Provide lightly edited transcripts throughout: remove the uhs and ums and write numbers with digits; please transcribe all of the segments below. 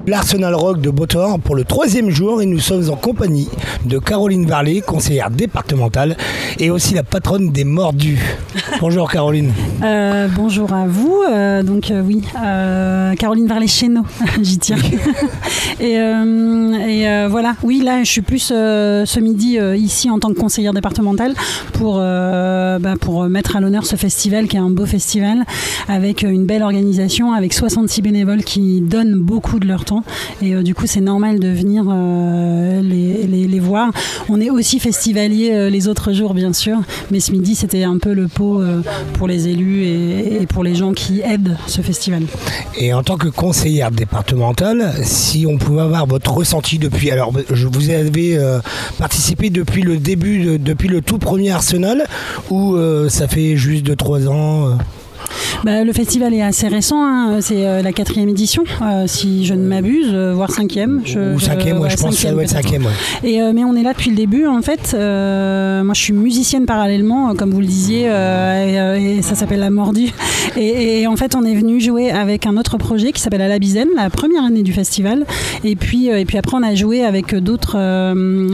l'Arsenal Rock de Beautor pour le 3e jour et nous sommes en compagnie de Caroline Varlet, conseillère départementale et aussi la patronne des Mordus. Bonjour Caroline. Bonjour à vous. Caroline Varlet-Chénaud, j'y tiens. et voilà, oui, là je suis plus ce midi ici en tant que conseillère départementale pour mettre à l'honneur ce festival qui est un beau festival avec une belle organisation, avec 66 bénévoles qui donnent beaucoup de leur temps et du coup c'est normal de venir les voir. On est aussi festivalier les autres jours bien sûr, mais ce midi c'était un peu le pot pour les élus et pour les gens qui aident ce festival. Et en tant que conseillère départementale, si on pouvait avoir votre ressenti depuis, alors vous avez participé depuis le début, depuis le tout premier Arsenal ou ça fait juste 2-3 ans le festival est assez récent, hein. C'est la 4e édition, si je ne m'abuse, voire 5e. Ou 5e, je pense que ça doit être 5e. Ouais. Mais on est là depuis le début, en fait. Moi, je suis musicienne parallèlement, comme vous le disiez, et ça s'appelle La Mordue. Et en fait, on est venu jouer avec un autre projet qui s'appelle À la Bizaine, la première année du festival. Et puis après, on a joué avec d'autres, la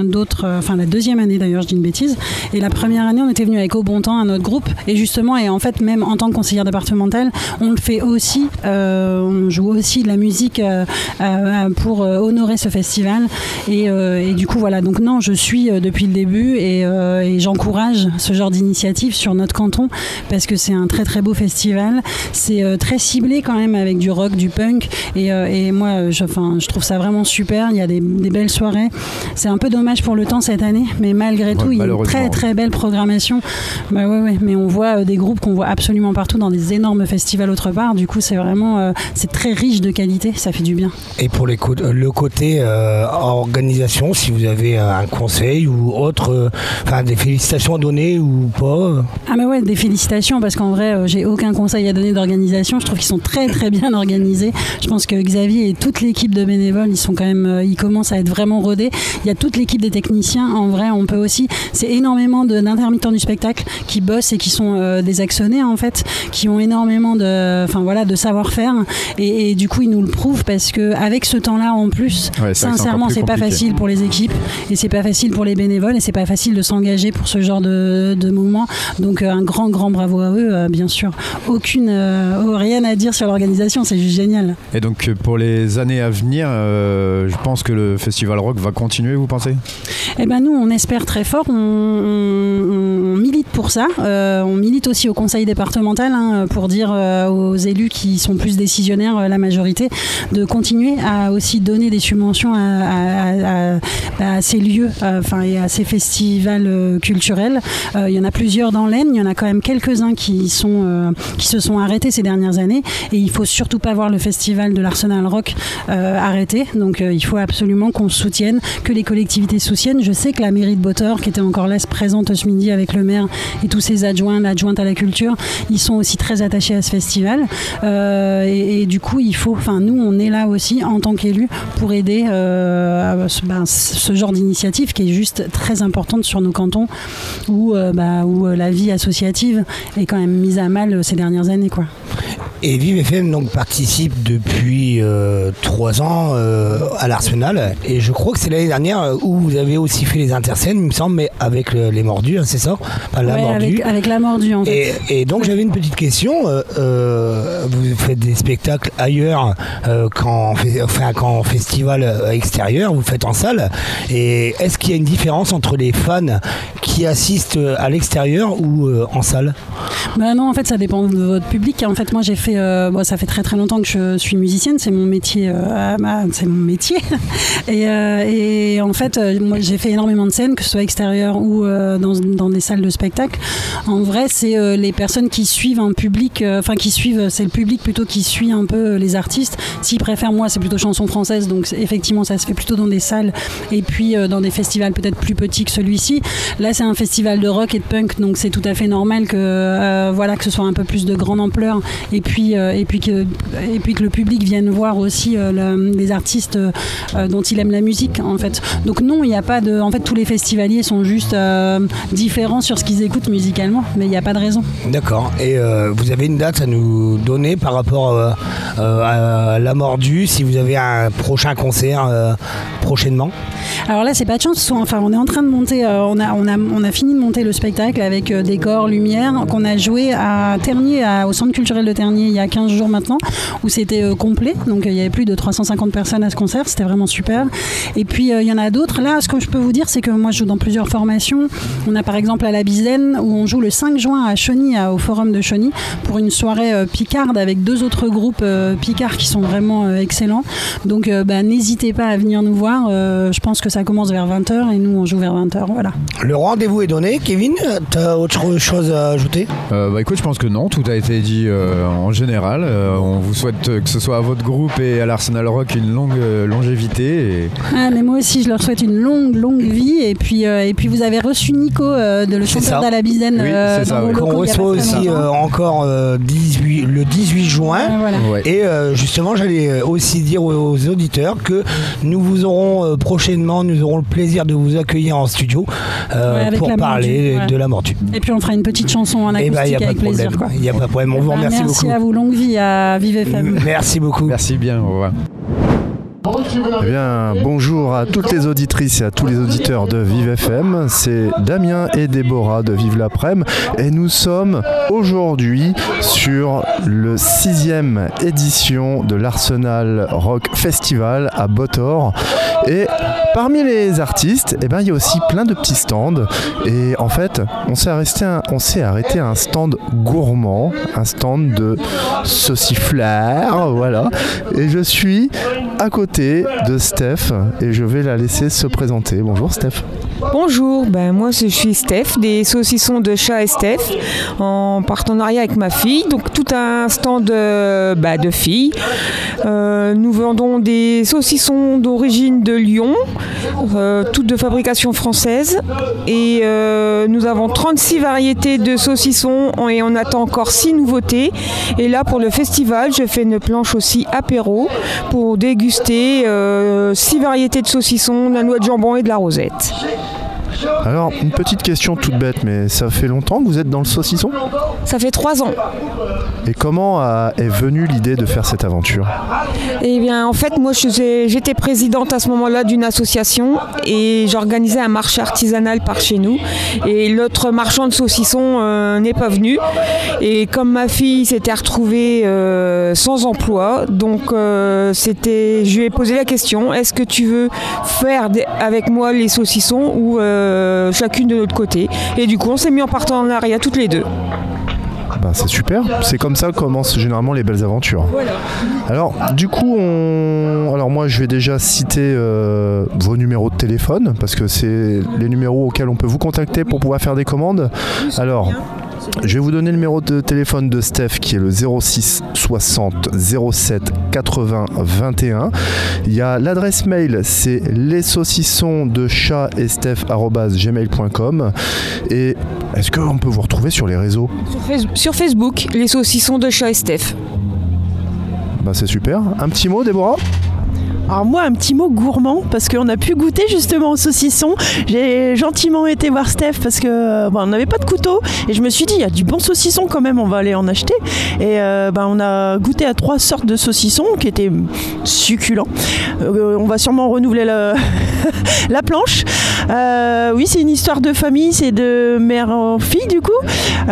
2e année d'ailleurs, je dis une bêtise. Et la première année, on était venu avec Au Bon Temps, un autre groupe. Et justement, et en fait, même en tant que conseillère départementale, on le fait aussi, on joue aussi de la musique pour honorer ce festival et du coup voilà, donc non, je suis depuis le début et j'encourage ce genre d'initiative sur notre canton parce que c'est un très très beau festival, c'est très ciblé quand même avec du rock, du punk et moi je trouve ça vraiment super, il y a des belles soirées, c'est un peu dommage pour le temps cette année mais malgré tout il y a une très très belle programmation, mais on voit des groupes qu'on voit absolument partout dans des énormes festivals autre part, du coup c'est vraiment c'est très riche de qualité, ça fait du bien. Et pour le côté organisation, si vous avez un conseil ou autre, des félicitations à donner ou pas des félicitations parce qu'en vrai j'ai aucun conseil à donner d'organisation, je trouve qu'ils sont très très bien organisés, je pense que Xavier et toute l'équipe de bénévoles ils sont quand même, ils commencent à être vraiment rodés, il y a toute l'équipe des techniciens, en vrai on peut aussi, c'est énormément d'intermittents du spectacle qui bossent et qui sont des actionnaires en fait, qui ont énormément de savoir-faire et du coup ils nous le prouvent parce qu'avec ce temps-là en plus, sincèrement c'est pas facile pour les équipes et c'est pas facile pour les bénévoles et c'est pas facile de s'engager pour ce genre de moment, donc un grand bravo à eux, bien sûr, rien à dire sur l'organisation, c'est juste génial. Et donc pour les années à venir, je pense que le Festival Rock va continuer, vous pensez ? Nous on espère très fort, on milite pour ça, on milite aussi au conseil départemental pour dire aux élus qui sont plus décisionnaires, la majorité, de continuer à aussi donner des subventions à ces lieux et à ces festivals culturels. Il y en a plusieurs dans l'Aisne, il y en a quand même quelques-uns qui se sont arrêtés ces dernières années et il ne faut surtout pas voir le festival de l'Arsenal Rock arrêté, donc il faut absolument qu'on soutienne, que les collectivités soutiennent. Je sais que la mairie de Beautor, qui était encore là, se présente ce midi avec le maire et tous ses adjoints, l'adjointe à la culture, ils sont aussi très attachés à ce festival et du coup il faut, nous on est là aussi en tant qu'élus pour aider ce genre d'initiative qui est juste très importante sur nos cantons où la vie associative est quand même mise à mal ces dernières années quoi. Et Vive FM donc participe depuis 3 ans à l'Arsenal et je crois que c'est l'année dernière où vous avez aussi fait les interscènes, il me semble, mais avec les Mordus, c'est ça ? Mordue. Avec la Mordue en fait. Et donc j'avais une petite question, vous faites des spectacles ailleurs qu'en festival extérieur, vous le faites en salle, et est-ce qu'il y a une différence entre les fans qui assistent à l'extérieur ou en salle ? Non, en fait ça dépend de votre public. En fait moi j'ai fait, ça fait très très longtemps que je suis musicienne, c'est mon métier, et en fait moi j'ai fait énormément de scènes, que ce soit extérieures ou dans des salles de spectacle. En vrai c'est les personnes qui suivent un public, c'est le public plutôt qui suit un peu les artistes. S'ils préfèrent, moi c'est plutôt chanson française, donc effectivement ça se fait plutôt dans des salles et puis dans des festivals peut-être plus petits que celui-ci. Là c'est un festival de rock et de punk, donc c'est tout à fait normal que ce soit un peu plus de grande ampleur et puis puis que le public vienne voir aussi les artistes dont il aime la musique en fait. Donc non, il n'y a pas de... En fait, tous les festivaliers sont juste différents sur ce qu'ils écoutent musicalement, mais il n'y a pas de raison. D'accord. Et vous avez une date à nous donner par rapport à La Mordue, si vous avez un prochain concert prochainement? Alors là, c'est pas de chance. Enfin, on est en train de monter. On a fini de monter le spectacle avec décor, lumière, qu'on a joué à Tergnier, au Centre culturel de Tergnier, il y a 15 jours maintenant, où c'était complet. Donc il y avait plus de 350 personnes à ce concert. C'était vraiment super. Et puis il y en a d'autres. Là, ce que je peux vous dire, c'est que moi, je joue dans plusieurs formations. On a par exemple à la Bizaine, où on joue le 5 juin à Chauny, au Forum de Chauny, pour une soirée picarde avec 2 autres groupes picards qui sont vraiment excellents. Donc n'hésitez pas à venir nous voir. Je pense que ça commence vers 20h et nous on joue vers 20h, voilà. Le rendez-vous est donné. Kevin, t'as autre chose à ajouter? Écoute, je pense que non, tout a été dit en général. On vous souhaite que ce soit à votre groupe et à l'Arsenal Rock une longue longévité. Mais moi aussi je leur souhaite une longue vie et puis vous avez reçu Nico le chanteur d'À la Bizaine qu'on reçoit aussi encore le 18 juin. Voilà. Ouais. Et justement, j'allais aussi dire aux auditeurs que nous aurons prochainement le plaisir de vous accueillir en studio pour parler de La Mordue. Et puis on fera une petite chanson en acoustique avec plaisir. Il n'y a pas de problème. On vous remercie beaucoup. Merci à vous. Longue vie à Vive FM. Merci beaucoup. Merci bien. Au revoir. Eh bien, bonjour à toutes les auditrices et à tous les auditeurs de Vive FM. C'est Damien et Déborah de Vive l'Après-midi et nous sommes aujourd'hui sur le 6e édition de l'Arsenal Rock Festival à Bothor. Et parmi les artistes, il y a aussi plein de petits stands. Et en fait, on s'est arrêté à un stand gourmand, un stand de saucifleurs, voilà. Et je suis à côté de Steph et je vais la laisser se présenter. Bonjour Steph. Bonjour, moi je suis Steph des saucissons de Chat et Steph en partenariat avec ma fille, donc tout un stand de filles. Nous vendons des saucissons d'origine de Lyon, toutes de fabrication française et nous avons 36 variétés de saucissons et on attend encore 6 nouveautés. Et là pour le festival, je fais une planche aussi apéro pour déguster 6 variétés de saucissons, de la noix de jambon et de la rosette. Alors, une petite question toute bête, mais ça fait longtemps que vous êtes dans le saucisson ? Ça fait 3 ans. Et comment est venue l'idée de faire cette aventure ? Eh bien, en fait, moi, j'étais présidente à ce moment-là d'une association et j'organisais un marché artisanal par chez nous. Et l'autre marchand de saucissons n'est pas venu. Et comme ma fille s'était retrouvée sans emploi, donc je lui ai posé la question, est-ce que tu veux faire avec moi les saucissons ou chacune de notre côté. Et du coup, on s'est mis en partenariat toutes les deux. C'est super, c'est comme ça que commencent généralement les belles aventures. Voilà. Alors du coup, moi je vais déjà citer vos numéros de téléphone parce que c'est les numéros auxquels on peut vous contacter pour pouvoir faire des commandes. Alors, je vais vous donner le numéro de téléphone de Steph qui est le 06 60 07 80 21. Il y a l'adresse mail, c'est lessaucissonsdechat@gmail.com. Et est-ce qu'on peut vous retrouver sur les réseaux ? Sur Facebook, les saucissons de Chat et Steph. C'est super. Un petit mot, Déborah ? Alors moi, un petit mot gourmand, parce qu'on a pu goûter justement au saucisson. J'ai gentiment été voir Steph parce que on n'avait pas de couteau et je me suis dit, il y a du bon saucisson quand même, on va aller en acheter. Et on a goûté à 3 sortes de saucissons qui étaient succulents. On va sûrement renouveler la planche. Oui, c'est une histoire de famille, c'est de mère en fille du coup.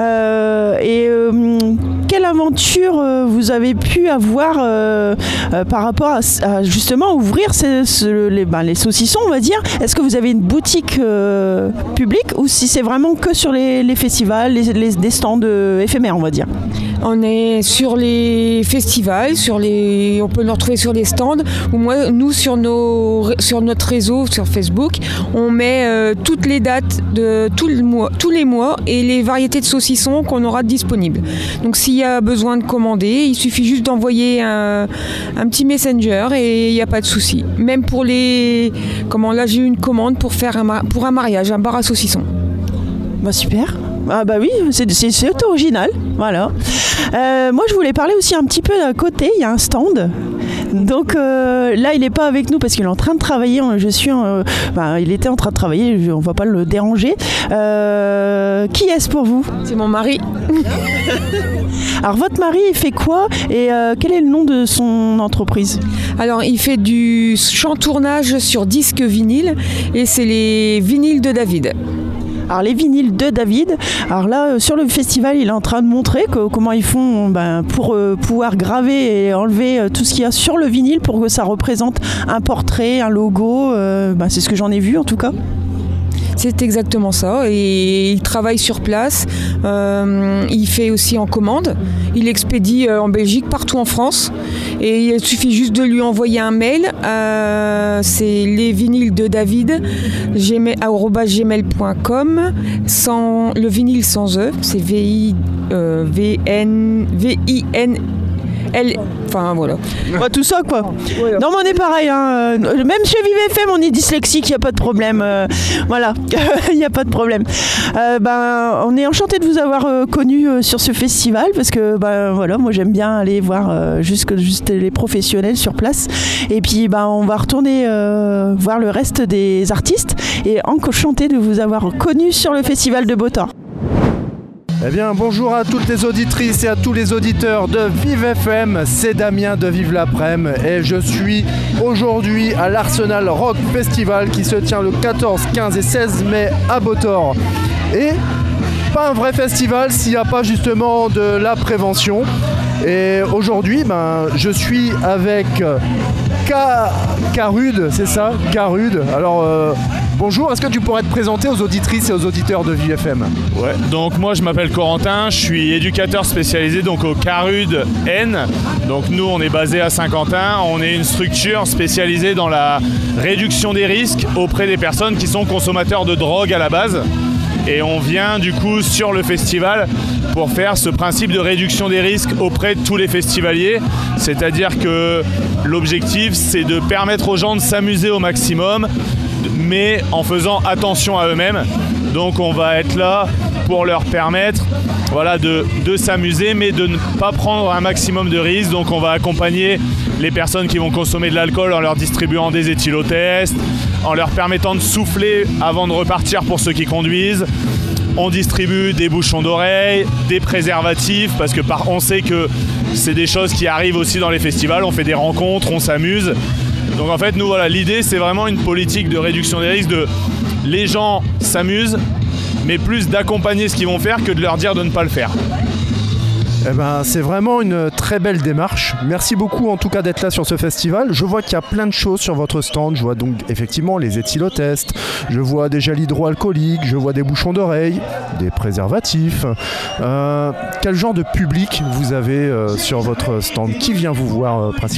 Quelle aventure vous avez pu avoir par rapport à justement ouvrir les saucissons, on va dire. Est-ce que vous avez une boutique publique ou si c'est vraiment que sur les festivals, des stands éphémères, on va dire? On est sur les festivals, on peut nous retrouver sur les stands. Ou nous sur notre réseau, sur Facebook, on met toutes les dates de tous les mois et les variétés de saucissons qu'on aura disponibles. Donc s'il y a besoin de commander, il suffit juste d'envoyer un petit messenger et il n'y a pas de souci. Même pour là j'ai eu une commande pour faire pour un mariage, un bar à saucissons. Super. Ah bah oui, c'est original, voilà. Moi je voulais parler aussi un petit peu d'un côté, il y a un stand. Donc là il n'est pas avec nous parce qu'il est en train de travailler, il était en train de travailler, on ne va pas le déranger. Qui est-ce pour vous ? C'est mon mari. Alors votre mari il fait quoi et quel est le nom de son entreprise ? Alors il fait du chant-tournage sur disque vinyle et c'est les vinyles de David. Alors les vinyles de David, alors là sur le festival il est en train de montrer comment ils font pour pouvoir graver et enlever tout ce qu'il y a sur le vinyle pour que ça représente un portrait, un logo, c'est ce que j'en ai vu en tout cas. C'est exactement ça, et il travaille sur place, il fait aussi en commande, il expédie en Belgique, partout en France, et il suffit juste de lui envoyer un mail, c'est les vinyles de David, @gmail.com, le vinyle sans E, c'est V-I-N-L. Enfin voilà. Tout ça quoi. Ouais. Non mais on est pareil. Même chez Vive FM on est dyslexique, il n'y a pas de problème. Voilà, il n'y a pas de problème. On est enchanté de vous avoir connu sur ce festival parce que voilà, moi j'aime bien aller voir juste les professionnels sur place. Et puis on va retourner voir le reste des artistes et enchanté de vous avoir connu sur le festival de Botor. Eh bien, bonjour à toutes les auditrices et à tous les auditeurs de Vive FM, c'est Damien de Vive l'Après-midi et je suis aujourd'hui à l'Arsenal Rock Festival qui se tient le 14, 15 et 16 mai à Botor. Et pas un vrai festival s'il n'y a pas justement de la prévention. Et aujourd'hui, je suis avec Carude, c'est ça ? Carude. Alors, bonjour, est-ce que tu pourrais te présenter aux auditrices et aux auditeurs de Vive FM ? Ouais, donc moi je m'appelle Corentin, je suis éducateur spécialisé donc au Carude N. Donc nous on est basé à Saint-Quentin, on est une structure spécialisée dans la réduction des risques auprès des personnes qui sont consommateurs de drogue à la base. Et on vient du coup sur le festival pour faire ce principe de réduction des risques auprès de tous les festivaliers. C'est-à-dire que l'objectif c'est de permettre aux gens de s'amuser au maximum, mais en faisant attention à eux-mêmes. Donc on va être là pour leur permettre de s'amuser, mais de ne pas prendre un maximum de risques. Donc on va accompagner les personnes qui vont consommer de l'alcool en leur distribuant des éthylotests, en leur permettant de souffler avant de repartir pour ceux qui conduisent. On distribue des bouchons d'oreilles, des préservatifs, parce que on sait que c'est des choses qui arrivent aussi dans les festivals. On fait des rencontres, on s'amuse. Donc en fait, nous, l'idée, c'est vraiment une politique de réduction des risques, les gens s'amusent, mais plus d'accompagner ce qu'ils vont faire que de leur dire de ne pas le faire. C'est vraiment une très belle démarche. Merci beaucoup en tout cas d'être là sur ce festival. Je vois qu'il y a plein de choses sur votre stand. Je vois donc effectivement les éthylotests, je vois des gels hydroalcooliques, je vois des bouchons d'oreilles, des préservatifs. Quel genre de public vous avez sur votre stand ? Qui vient vous voir principalement ?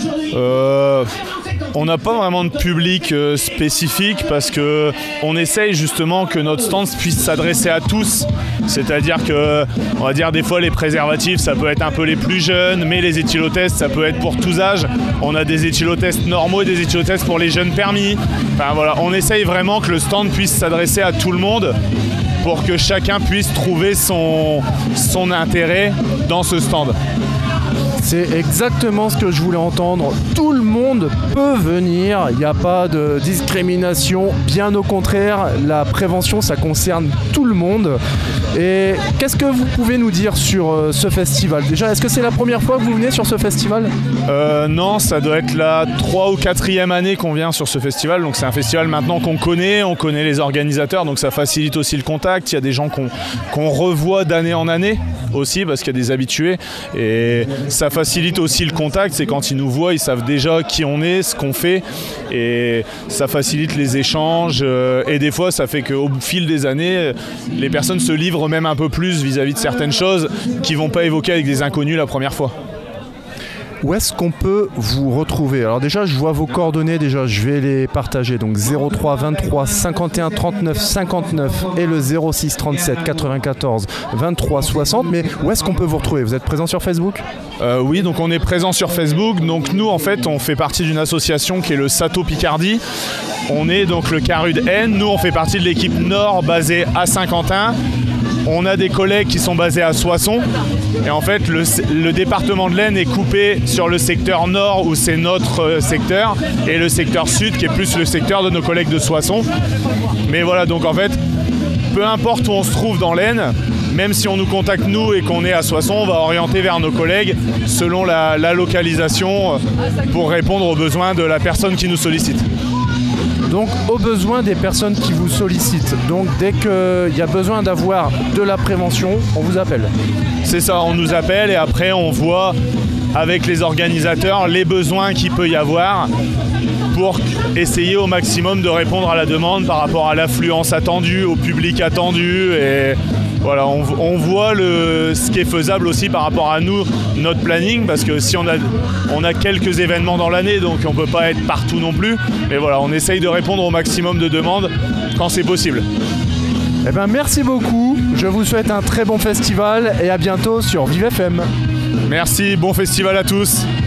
On n'a pas vraiment de public spécifique parce qu'on essaye justement que notre stand puisse s'adresser à tous. C'est-à-dire que, on va dire des fois les préservatifs ça peut être un peu les plus jeunes, mais les éthylotests ça peut être pour tous âges. On a des éthylotests normaux et des éthylotests pour les jeunes permis. Enfin voilà, on essaye vraiment que le stand puisse s'adresser à tout le monde pour que chacun puisse trouver son intérêt dans ce stand. C'est exactement ce que je voulais entendre. Tout le monde peut venir, il n'y a pas de discrimination, bien au contraire, la prévention ça concerne tout le monde. Et qu'est-ce que vous pouvez nous dire sur ce festival ? Déjà, est-ce que c'est la première fois que vous venez sur ce festival ? Non, ça doit être la 3e ou 4e année qu'on vient sur ce festival. Donc c'est un festival maintenant qu'on connaît, on connaît les organisateurs, donc ça facilite aussi le contact. Il y a des gens qu'on revoit d'année en année aussi parce qu'il y a des habitués. Et ça facilite aussi le contact, c'est quand ils nous voient, ils savent déjà qui on est, ce qu'on fait. Et ça facilite les échanges. Et des fois, ça fait qu'au fil des années, les personnes se livrent même un peu plus vis-à-vis de certaines choses qu'ils ne vont pas évoquer avec des inconnus la première fois. Où est-ce qu'on peut vous retrouver ? Alors déjà, je vois vos coordonnées, je vais les partager. Donc 03 23 51 39 59 et le 06 37 94 23 60. Mais où est-ce qu'on peut vous retrouver ? Vous êtes présent sur Facebook ? Oui, donc on est présent sur Facebook. Donc nous, en fait, on fait partie d'une association qui est le Sato Picardie. On est donc le Carude N. Nous, on fait partie de l'équipe Nord basée à Saint-Quentin. on a des collègues qui sont basés à Soissons. Et en fait, le département de l'Aisne est coupé sur le secteur nord où c'est notre secteur et le secteur sud qui est plus le secteur de nos collègues de Soissons. Mais voilà, donc en fait, peu importe où on se trouve dans l'Aisne, même si on nous contacte nous et qu'on est à Soissons, on va orienter vers nos collègues selon la localisation pour répondre aux besoins de la personne qui nous sollicite. Donc aux besoins des personnes qui vous sollicitent. Donc dès qu'il y a besoin d'avoir de la prévention, on vous appelle. C'est ça, on nous appelle et après on voit avec les organisateurs les besoins qu'il peut y avoir pour essayer au maximum de répondre à la demande par rapport à l'affluence attendue, au public attendu. Et voilà, on voit ce qui est faisable aussi par rapport à nous, notre planning, parce que si on a quelques événements dans l'année, donc on ne peut pas être partout non plus. Mais voilà, on essaye de répondre au maximum de demandes quand c'est possible. Eh ben, merci beaucoup, je vous souhaite un très bon festival et à bientôt sur Vive FM. Merci, bon festival à tous.